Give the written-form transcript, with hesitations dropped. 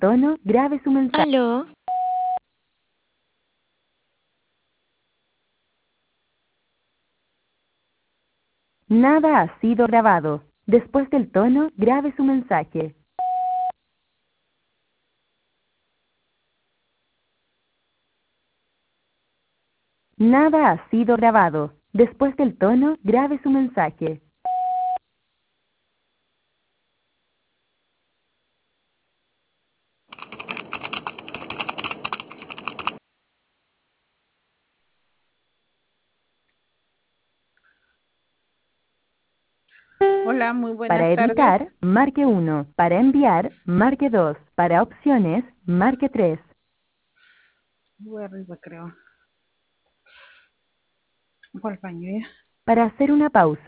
tono, grabe su mensaje. Aló. Nada ha sido grabado. Después del tono, grabe su mensaje. Nada ha sido grabado. Después del tono, grabe su mensaje. Hola, muy Para buenas tardes. editar, marque 1. Para enviar, marque 2. Para opciones, marque 3. Voy arriba, creo. Voy al baño ya. Para hacer una pausa.